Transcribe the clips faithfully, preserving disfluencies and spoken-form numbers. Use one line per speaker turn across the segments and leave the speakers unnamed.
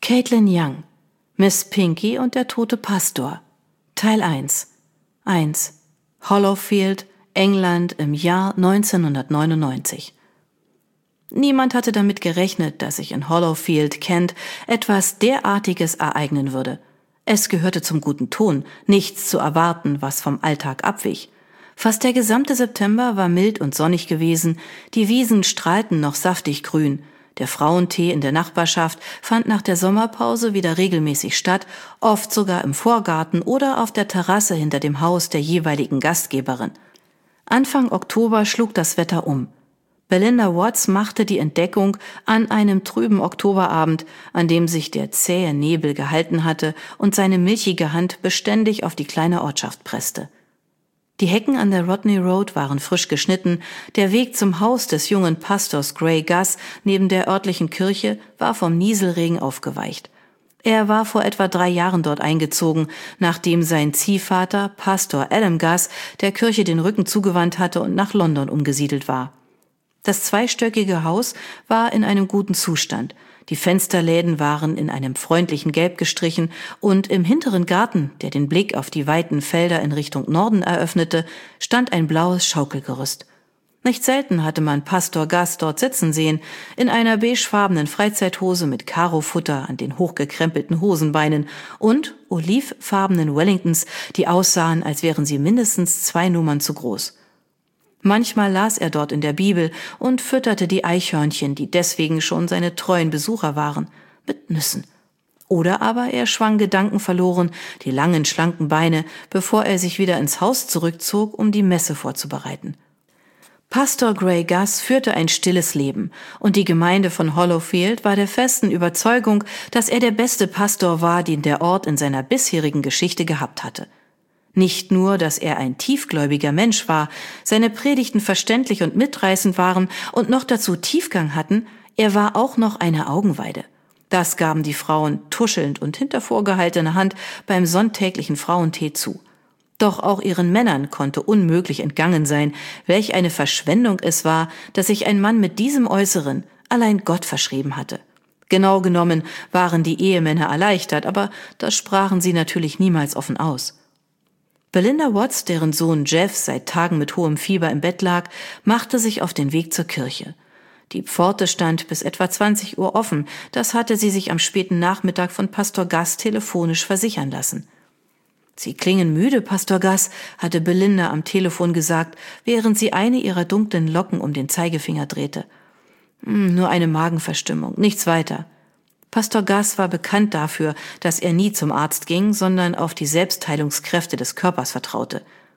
Caitlin Young, Miss Pinky und der tote Pastor. Teil eins. eins. Hollowfield, England im Jahr neunzehnhundertneunundneunzig. Niemand hatte damit gerechnet, dass sich in Hollowfield, Kent, etwas derartiges ereignen würde. Es gehörte zum guten Ton, nichts zu erwarten, was vom Alltag abwich. Fast der gesamte September war mild und sonnig gewesen, die Wiesen strahlten noch saftig grün. Der Frauentee in der Nachbarschaft fand nach der Sommerpause wieder regelmäßig statt, oft sogar im Vorgarten oder auf der Terrasse hinter dem Haus der jeweiligen Gastgeberin. Anfang Oktober schlug das Wetter um. Belinda Watts machte die Entdeckung an einem trüben Oktoberabend, an dem sich der zähe Nebel gehalten hatte und seine milchige Hand beständig auf die kleine Ortschaft presste. Die Hecken an der Rodney Road waren frisch geschnitten, der Weg zum Haus des jungen Pastors Grey Gus neben der örtlichen Kirche war vom Nieselregen aufgeweicht. Er war vor etwa drei Jahren dort eingezogen, nachdem sein Ziehvater, Pastor Adam Gus, der Kirche den Rücken zugewandt hatte und nach London umgesiedelt war. Das zweistöckige Haus war in einem guten Zustand. Die Fensterläden waren in einem freundlichen Gelb gestrichen und im hinteren Garten, der den Blick auf die weiten Felder in Richtung Norden eröffnete, stand ein blaues Schaukelgerüst. Nicht selten hatte man Pastor Gus dort sitzen sehen, in einer beigefarbenen Freizeithose mit Karofutter an den hochgekrempelten Hosenbeinen und olivfarbenen Wellingtons, die aussahen, als wären sie mindestens zwei Nummern zu groß. Manchmal las er dort in der Bibel und fütterte die Eichhörnchen, die deswegen schon seine treuen Besucher waren, mit Nüssen. Oder aber er schwang gedankenverloren die langen, schlanken Beine, bevor er sich wieder ins Haus zurückzog, um die Messe vorzubereiten. Pastor Grey Gus führte ein stilles Leben und die Gemeinde von Hollowfield war der festen Überzeugung, dass er der beste Pastor war, den der Ort in seiner bisherigen Geschichte gehabt hatte. Nicht nur, dass er ein tiefgläubiger Mensch war, seine Predigten verständlich und mitreißend waren und noch dazu Tiefgang hatten, er war auch noch eine Augenweide. Das gaben die Frauen tuschelnd und hinter vorgehaltener Hand beim sonntäglichen Frauentee zu. Doch auch ihren Männern konnte unmöglich entgangen sein, welch eine Verschwendung es war, dass sich ein Mann mit diesem Äußeren allein Gott verschrieben hatte. Genau genommen waren die Ehemänner erleichtert, aber das sprachen sie natürlich niemals offen aus. Belinda Watts, deren Sohn Jeff seit Tagen mit hohem Fieber im Bett lag, machte sich auf den Weg zur Kirche. Die Pforte stand bis etwa zwanzig Uhr offen, das hatte sie sich am späten Nachmittag von Pastor Gus telefonisch versichern lassen. »Sie klingen müde, Pastor Gus«, hatte Belinda am Telefon gesagt, während sie eine ihrer dunklen Locken um den Zeigefinger drehte. Hm, »Nur eine Magenverstimmung, nichts weiter.« Pastor Gus war bekannt dafür, dass er nie zum Arzt ging, sondern auf die Selbstheilungskräfte des Körpers vertraute.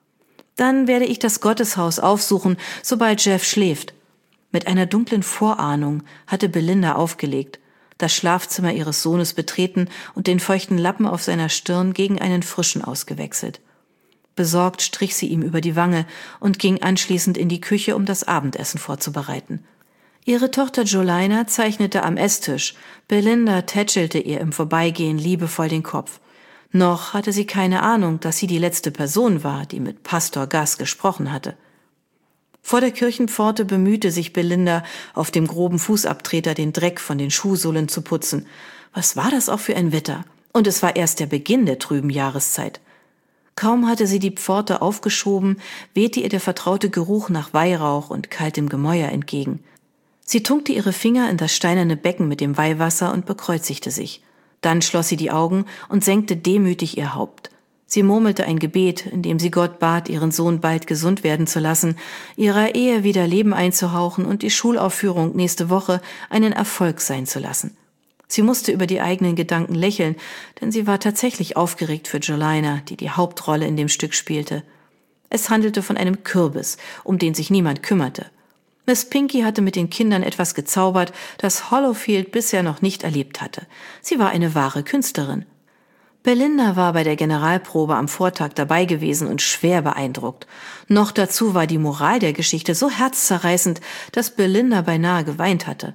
»Dann werde ich das Gotteshaus aufsuchen, sobald Jeff schläft.« Mit einer dunklen Vorahnung hatte Belinda aufgelegt, das Schlafzimmer ihres Sohnes betreten und den feuchten Lappen auf seiner Stirn gegen einen frischen ausgewechselt. Besorgt strich sie ihm über die Wange und ging anschließend in die Küche, um das Abendessen vorzubereiten. Ihre Tochter Jolina zeichnete am Esstisch, Belinda tätschelte ihr im Vorbeigehen liebevoll den Kopf. Noch hatte sie keine Ahnung, dass sie die letzte Person war, die mit Pastor Gus gesprochen hatte. Vor der Kirchenpforte bemühte sich Belinda, auf dem groben Fußabtreter den Dreck von den Schuhsohlen zu putzen. Was war das auch für ein Wetter? Und es war erst der Beginn der trüben Jahreszeit. Kaum hatte sie die Pforte aufgeschoben, wehte ihr der vertraute Geruch nach Weihrauch und kaltem Gemäuer entgegen. Sie tunkte ihre Finger in das steinerne Becken mit dem Weihwasser und bekreuzigte sich. Dann schloss sie die Augen und senkte demütig ihr Haupt. Sie murmelte ein Gebet, in dem sie Gott bat, ihren Sohn bald gesund werden zu lassen, ihrer Ehe wieder Leben einzuhauchen und die Schulaufführung nächste Woche einen Erfolg sein zu lassen. Sie musste über die eigenen Gedanken lächeln, denn sie war tatsächlich aufgeregt für Jolina, die die Hauptrolle in dem Stück spielte. Es handelte von einem Kürbis, um den sich niemand kümmerte. Miss Pinky hatte mit den Kindern etwas gezaubert, das Hollowfield bisher noch nicht erlebt hatte. Sie war eine wahre Künstlerin. Belinda war bei der Generalprobe am Vortag dabei gewesen und schwer beeindruckt. Noch dazu war die Moral der Geschichte so herzzerreißend, dass Belinda beinahe geweint hatte.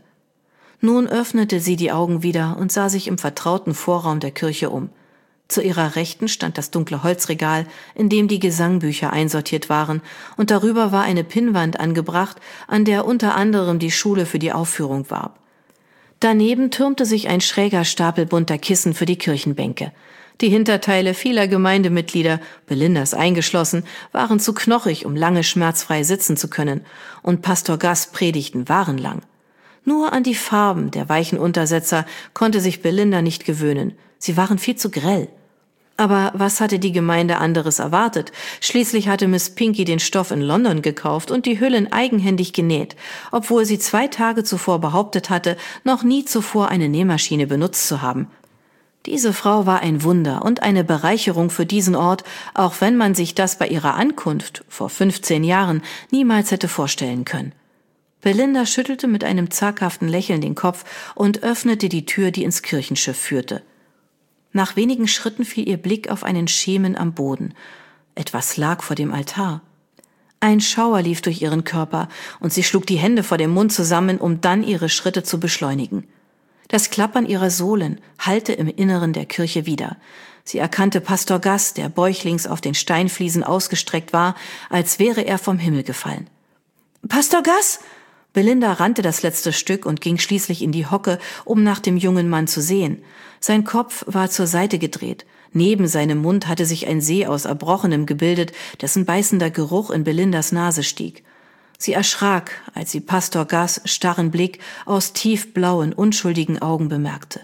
Nun öffnete sie die Augen wieder und sah sich im vertrauten Vorraum der Kirche um. Zu ihrer Rechten stand das dunkle Holzregal, in dem die Gesangbücher einsortiert waren, und darüber war eine Pinnwand angebracht, an der unter anderem die Schule für die Aufführung warb. Daneben türmte sich ein schräger Stapel bunter Kissen für die Kirchenbänke. Die Hinterteile vieler Gemeindemitglieder, Belindas eingeschlossen, waren zu knochig, um lange schmerzfrei sitzen zu können, und Pastor Gus' Predigten waren lang. Nur an die Farben der weichen Untersetzer konnte sich Belinda nicht gewöhnen. Sie waren viel zu grell. Aber was hatte die Gemeinde anderes erwartet? Schließlich hatte Miss Pinky den Stoff in London gekauft und die Hüllen eigenhändig genäht, obwohl sie zwei Tage zuvor behauptet hatte, noch nie zuvor eine Nähmaschine benutzt zu haben. Diese Frau war ein Wunder und eine Bereicherung für diesen Ort, auch wenn man sich das bei ihrer Ankunft vor fünfzehn Jahren niemals hätte vorstellen können. Belinda schüttelte mit einem zaghaften Lächeln den Kopf und öffnete die Tür, die ins Kirchenschiff führte. Nach wenigen Schritten fiel ihr Blick auf einen Schemen am Boden. Etwas lag vor dem Altar. Ein Schauer lief durch ihren Körper und sie schlug die Hände vor dem Mund zusammen, um dann ihre Schritte zu beschleunigen. Das Klappern ihrer Sohlen hallte im Inneren der Kirche wieder. Sie erkannte Pastor Gus, der bäuchlings auf den Steinfliesen ausgestreckt war, als wäre er vom Himmel gefallen. »Pastor Gus!« Belinda rannte das letzte Stück und ging schließlich in die Hocke, um nach dem jungen Mann zu sehen. Sein Kopf war zur Seite gedreht. Neben seinem Mund hatte sich ein See aus Erbrochenem gebildet, dessen beißender Geruch in Belindas Nase stieg. Sie erschrak, als sie Pastor Gus' starren Blick aus tiefblauen, unschuldigen Augen bemerkte.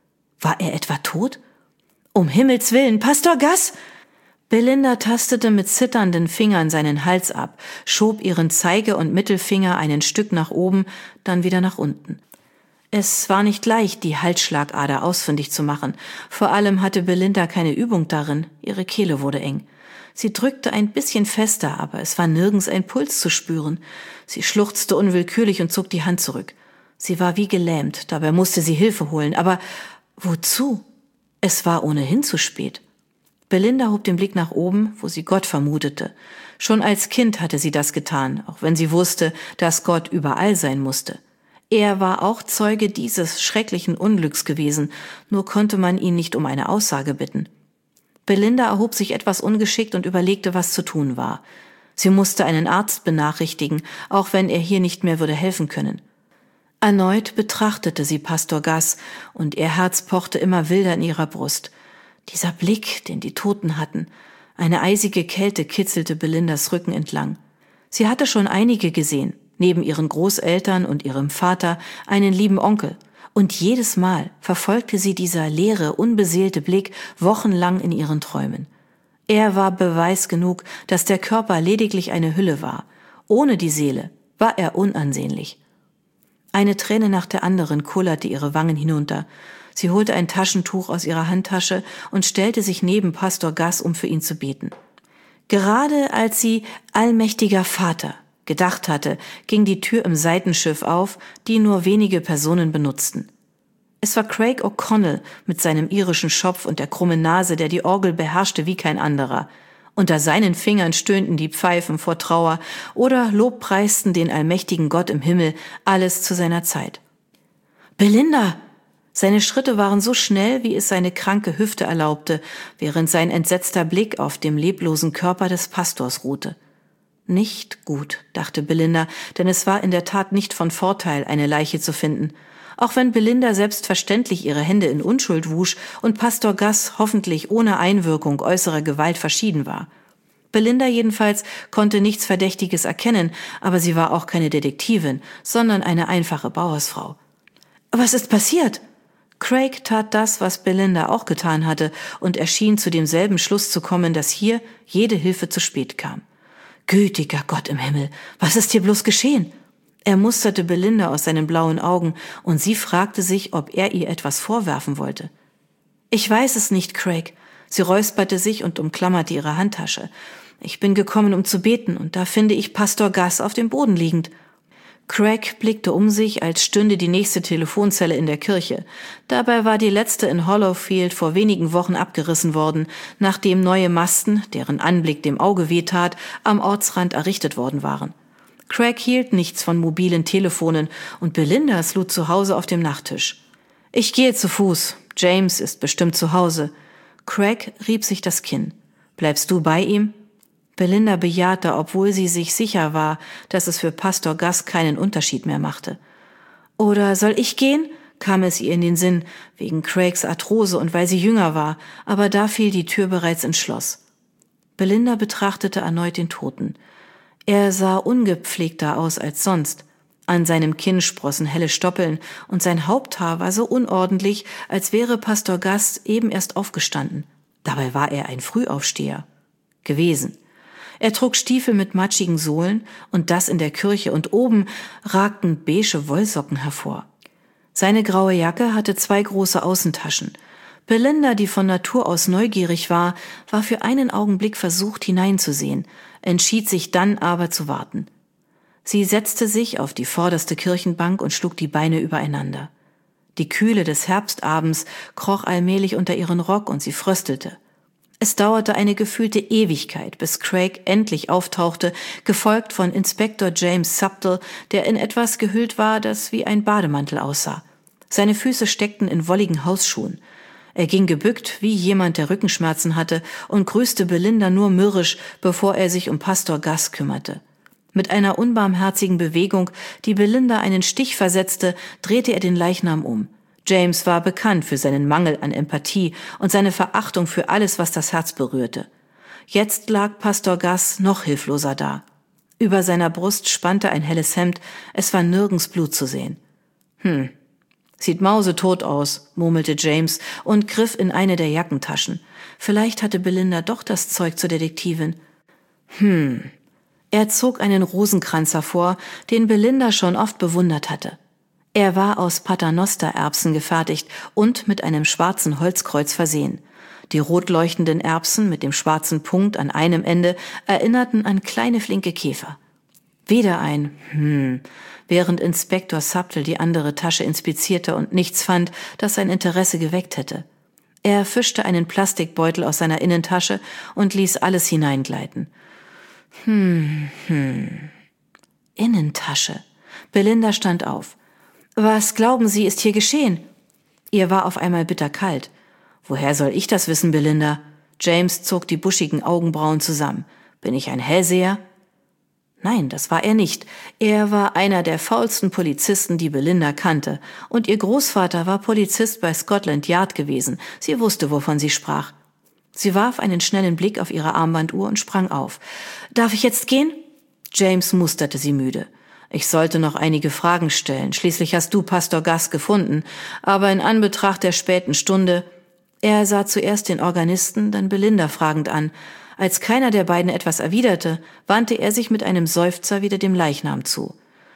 War er etwa tot? »Um Himmels Willen, Pastor Gus!« Belinda tastete mit zitternden Fingern seinen Hals ab, schob ihren Zeige- und Mittelfinger ein Stück nach oben, dann wieder nach unten. Es war nicht leicht, die Halsschlagader ausfindig zu machen. Vor allem hatte Belinda keine Übung darin. Ihre Kehle wurde eng. Sie drückte ein bisschen fester, aber es war nirgends ein Puls zu spüren. Sie schluchzte unwillkürlich und zog die Hand zurück. Sie war wie gelähmt, dabei musste sie Hilfe holen. Aber wozu? Es war ohnehin zu spät. Belinda hob den Blick nach oben, wo sie Gott vermutete. Schon als Kind hatte sie das getan, auch wenn sie wusste, dass Gott überall sein musste. Er war auch Zeuge dieses schrecklichen Unglücks gewesen, nur konnte man ihn nicht um eine Aussage bitten. Belinda erhob sich etwas ungeschickt und überlegte, was zu tun war. Sie musste einen Arzt benachrichtigen, auch wenn er hier nicht mehr würde helfen können. Erneut betrachtete sie Pastor Gus, und ihr Herz pochte immer wilder in ihrer Brust. Dieser Blick, den die Toten hatten, eine eisige Kälte kitzelte Belindas Rücken entlang. Sie hatte schon einige gesehen, neben ihren Großeltern und ihrem Vater einen lieben Onkel, und jedes Mal verfolgte sie dieser leere, unbeseelte Blick wochenlang in ihren Träumen. Er war Beweis genug, dass der Körper lediglich eine Hülle war. Ohne die Seele war er unansehnlich. Eine Träne nach der anderen kullerte ihre Wangen hinunter. Sie holte ein Taschentuch aus ihrer Handtasche und stellte sich neben Pastor Gus, um für ihn zu beten. Gerade als sie »Allmächtiger Vater« gedacht hatte, ging die Tür im Seitenschiff auf, die nur wenige Personen benutzten. Es war Craig O'Connell mit seinem irischen Schopf und der krummen Nase, der die Orgel beherrschte wie kein anderer. Unter seinen Fingern stöhnten die Pfeifen vor Trauer oder lobpreisten den allmächtigen Gott im Himmel, alles zu seiner Zeit. »Belinda!« Seine Schritte waren so schnell, wie es seine kranke Hüfte erlaubte, während sein entsetzter Blick auf dem leblosen Körper des Pastors ruhte. Nicht gut, dachte Belinda, denn es war in der Tat nicht von Vorteil, eine Leiche zu finden. Auch wenn Belinda selbstverständlich ihre Hände in Unschuld wusch und Pastor Gus hoffentlich ohne Einwirkung äußerer Gewalt verschieden war. Belinda jedenfalls konnte nichts Verdächtiges erkennen, aber sie war auch keine Detektivin, sondern eine einfache Bauersfrau. »Was ist passiert?« Craig tat das, was Belinda auch getan hatte, und er schien zu demselben Schluss zu kommen, dass hier jede Hilfe zu spät kam. »Gütiger Gott im Himmel, was ist hier bloß geschehen?« Er musterte Belinda aus seinen blauen Augen, und sie fragte sich, ob er ihr etwas vorwerfen wollte. »Ich weiß es nicht, Craig.« Sie räusperte sich und umklammerte ihre Handtasche. »Ich bin gekommen, um zu beten, und da finde ich Pastor Gus auf dem Boden liegend.« Craig blickte um sich, als stünde die nächste Telefonzelle in der Kirche. Dabei war die letzte in Hollowfield vor wenigen Wochen abgerissen worden, nachdem neue Masten, deren Anblick dem Auge wehtat, am Ortsrand errichtet worden waren. Craig hielt nichts von mobilen Telefonen, und Belinda lud zu Hause auf dem Nachttisch. »Ich gehe zu Fuß. James ist bestimmt zu Hause.« Craig rieb sich das Kinn. »Bleibst du bei ihm?« Belinda bejahte, obwohl sie sich sicher war, dass es für Pastor Gus keinen Unterschied mehr machte. »Oder soll ich gehen?« kam es ihr in den Sinn, wegen Craigs Arthrose und weil sie jünger war, aber da fiel die Tür bereits ins Schloss. Belinda betrachtete erneut den Toten. Er sah ungepflegter aus als sonst. An seinem Kinn sprossen helle Stoppeln und sein Haupthaar war so unordentlich, als wäre Pastor Gus eben erst aufgestanden. Dabei war er ein Frühaufsteher gewesen. Er trug Stiefel mit matschigen Sohlen und das in der Kirche und oben ragten beige Wollsocken hervor. Seine graue Jacke hatte zwei große Außentaschen. Belinda, die von Natur aus neugierig war, war für einen Augenblick versucht hineinzusehen, entschied sich dann aber zu warten. Sie setzte sich auf die vorderste Kirchenbank und schlug die Beine übereinander. Die Kühle des Herbstabends kroch allmählich unter ihren Rock und sie fröstelte. Es dauerte eine gefühlte Ewigkeit, bis Craig endlich auftauchte, gefolgt von Inspektor James Subtle, der in etwas gehüllt war, das wie ein Bademantel aussah. Seine Füße steckten in wolligen Hausschuhen. Er ging gebückt, wie jemand, der Rückenschmerzen hatte, und grüßte Belinda nur mürrisch, bevor er sich um Pastor Gus kümmerte. Mit einer unbarmherzigen Bewegung, die Belinda einen Stich versetzte, drehte er den Leichnam um. James war bekannt für seinen Mangel an Empathie und seine Verachtung für alles, was das Herz berührte. Jetzt lag Pastor Gus noch hilfloser da. Über seiner Brust spannte ein helles Hemd, es war nirgends Blut zu sehen. Hm, sieht mausetot aus, murmelte James und griff in eine der Jackentaschen. Vielleicht hatte Belinda doch das Zeug zur Detektivin. Hm... Er zog einen Rosenkranz hervor, den Belinda schon oft bewundert hatte. Er war aus Paternoster-Erbsen gefertigt und mit einem schwarzen Holzkreuz versehen. Die rot leuchtenden Erbsen mit dem schwarzen Punkt an einem Ende erinnerten an kleine flinke Käfer. Wieder ein Hm, während Inspektor Subtle die andere Tasche inspizierte und nichts fand, das sein Interesse geweckt hätte. Er fischte einen Plastikbeutel aus seiner Innentasche und ließ alles hineingleiten. Hm, hm. Innentasche. Belinda stand auf. Was glauben Sie, ist hier geschehen? Ihr war auf einmal bitterkalt. Woher soll ich das wissen, Belinda? James zog die buschigen Augenbrauen zusammen. Bin ich ein Hellseher? Nein, das war er nicht. Er war einer der faulsten Polizisten, die Belinda kannte. Und ihr Großvater war Polizist bei Scotland Yard gewesen. Sie wusste, wovon sie sprach. Sie warf einen schnellen Blick auf ihre Armbanduhr und sprang auf. »Darf ich jetzt gehen?« James musterte sie müde. »Ich sollte noch einige Fragen stellen. Schließlich hast du Pastor Gus gefunden. Aber in Anbetracht der späten Stunde...« Er sah zuerst den Organisten, dann Belinda fragend an. Als keiner der beiden etwas erwiderte, wandte er sich mit einem Seufzer wieder dem Leichnam zu.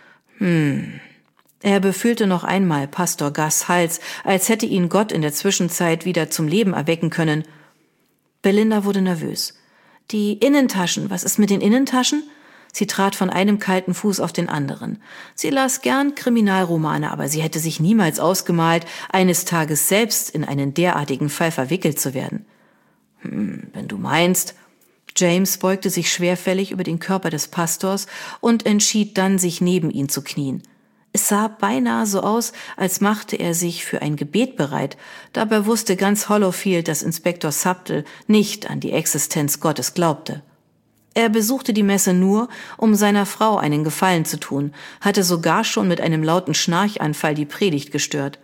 »Hm...« Er befühlte noch einmal Pastor Gus' Hals, als hätte ihn Gott in der Zwischenzeit wieder zum Leben erwecken können. Belinda wurde nervös. »Die Innentaschen, was ist mit den Innentaschen?« Sie trat von einem kalten Fuß auf den anderen. Sie las gern Kriminalromane, aber sie hätte sich niemals ausgemalt, eines Tages selbst in einen derartigen Fall verwickelt zu werden. Hm, wenn du meinst... James beugte sich schwerfällig über den Körper des Pastors und entschied dann, sich neben ihn zu knien. Es sah beinahe so aus, als machte er sich für ein Gebet bereit. Dabei wusste ganz Hollowfield, dass Inspektor Subtle nicht an die Existenz Gottes glaubte. Er besuchte die Messe nur, um seiner Frau einen Gefallen zu tun, hatte sogar schon mit einem lauten Schnarchanfall die Predigt gestört.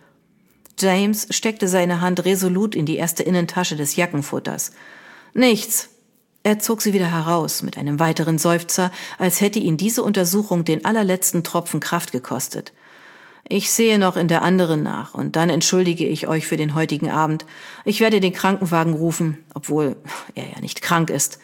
James steckte seine Hand resolut in die erste Innentasche des Jackenfutters. »Nichts.« Er zog sie wieder heraus mit einem weiteren Seufzer, als hätte ihn diese Untersuchung den allerletzten Tropfen Kraft gekostet. »Ich sehe noch in der anderen nach, und dann entschuldige ich euch für den heutigen Abend. Ich werde den Krankenwagen rufen, obwohl er ja nicht krank ist.«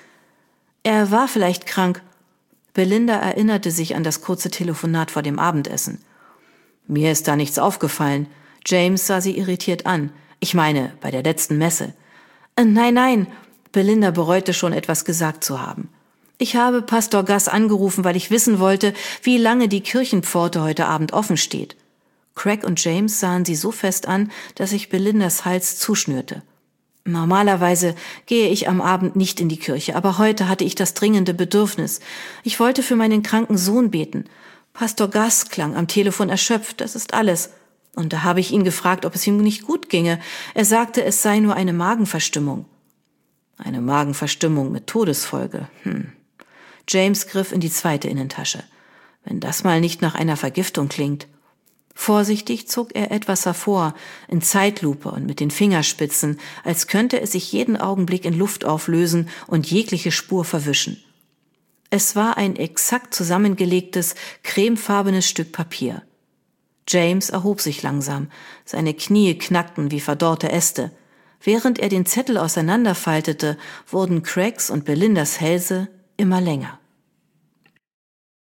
Er war vielleicht krank. Belinda erinnerte sich an das kurze Telefonat vor dem Abendessen. »Mir ist da nichts aufgefallen.« James sah sie irritiert an. »Ich meine, bei der letzten Messe.« »Nein, nein.« Belinda bereute schon, etwas gesagt zu haben. »Ich habe Pastor Gus angerufen, weil ich wissen wollte, wie lange die Kirchenpforte heute Abend offen steht.« Craig und James sahen sie so fest an, dass sich Belindas Hals zuschnürte. »Normalerweise gehe ich am Abend nicht in die Kirche, aber heute hatte ich das dringende Bedürfnis. Ich wollte für meinen kranken Sohn beten. Pastor Gus klang am Telefon erschöpft, das ist alles. Und da habe ich ihn gefragt, ob es ihm nicht gut ginge. Er sagte, es sei nur eine Magenverstimmung.« Eine Magenverstimmung mit Todesfolge. Hm. James griff in die zweite Innentasche. Wenn das mal nicht nach einer Vergiftung klingt. Vorsichtig zog er etwas hervor, in Zeitlupe und mit den Fingerspitzen, als könnte es sich jeden Augenblick in Luft auflösen und jegliche Spur verwischen. Es war ein exakt zusammengelegtes, cremefarbenes Stück Papier. James erhob sich langsam, seine Knie knackten wie verdorrte Äste. Während er den Zettel auseinanderfaltete, wurden Craigs und Belindas Hälse immer länger.